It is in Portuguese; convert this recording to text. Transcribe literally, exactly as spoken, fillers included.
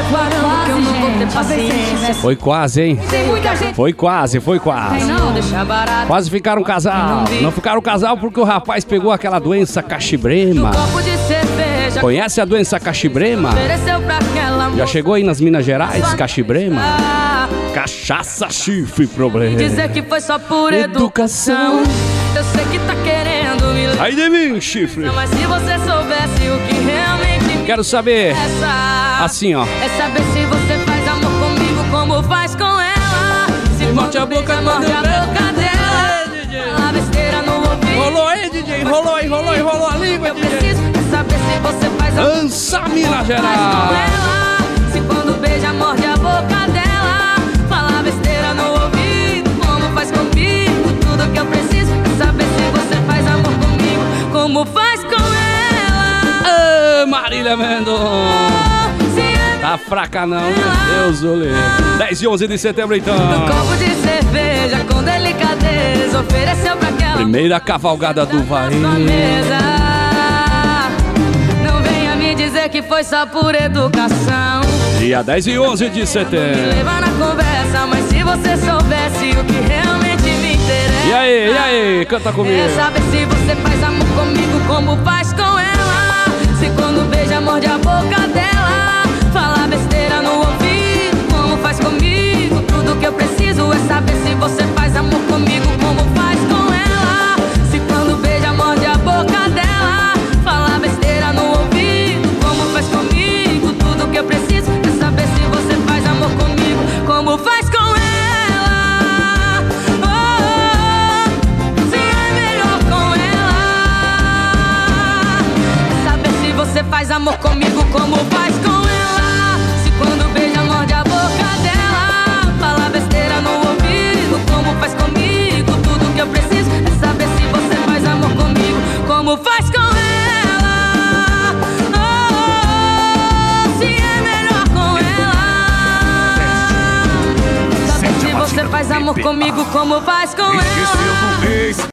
preparando que eu não vou ter paciência. Foi quase, hein? Tem muita gente. Foi quase, foi quase. Não deixa barato. Quase ficaram um casal. Não ficaram um casal porque o rapaz pegou aquela doença cachibrema. Copo de cerveja. Conhece a doença cachibrema? Ofereceu pra aquela Já chegou aí nas Minas Gerais, cachibrema? Cachaça, chifre, problema. Dizer que foi só por educação. Eu sei que tá querendo me levar. Aí de mim, chifre. Mas se você soubesse o que realmente me Quero saber. interessa, Assim, ó. é saber se você faz amor comigo como faz com ela. Se morde a boca, morde a boca dela. Fala besteira no ouvido. Rolou aí, D J. Rolou aí, rolou aí, rolou a língua, Eu D J. preciso é saber se você faz amor Ansa, Minas faz com Gerais. ela. Se quando beija, morde a boca dela. Fala besteira no ouvido, como faz comigo. Tudo que eu preciso é saber se você faz amor comigo, como faz com ela. Ah, Marília Mendonça. Se é Tá fraca não, meu Deus, olê. dez e onze de setembro, então. um copo de cerveja com delicadeza ofereceu pra aquela Primeira cavalgada do Vai. na sua mesa. Não venha me dizer que foi só por educação. Dia dez e onze de Me setembro. levar na conversa, mas se você soubesse o que realmente me interessa. E aí, e aí, canta comigo. É saber se você faz amor comigo como faz com ela. Se quando beija, morde a boca dela. Fala besteira no ouvido, como faz comigo. Tudo que eu preciso é saber se você faz amor comigo como faz com ela. Se quando beija, morde a boca dela. Fala besteira no ouvido, como faz comigo. Tudo que eu preciso é saber se você faz amor comigo como faz com ela. Oh, se é melhor com ela. Saber se você faz amor comigo como faz com ela. Se quando beija, morde a boca dela. Fala besteira no ouvido, como faz comigo. Tudo que eu preciso é saber se você faz amor comigo como faz com ela. Oh, se é melhor com ela. Saber se você faz amor comigo como faz com ela.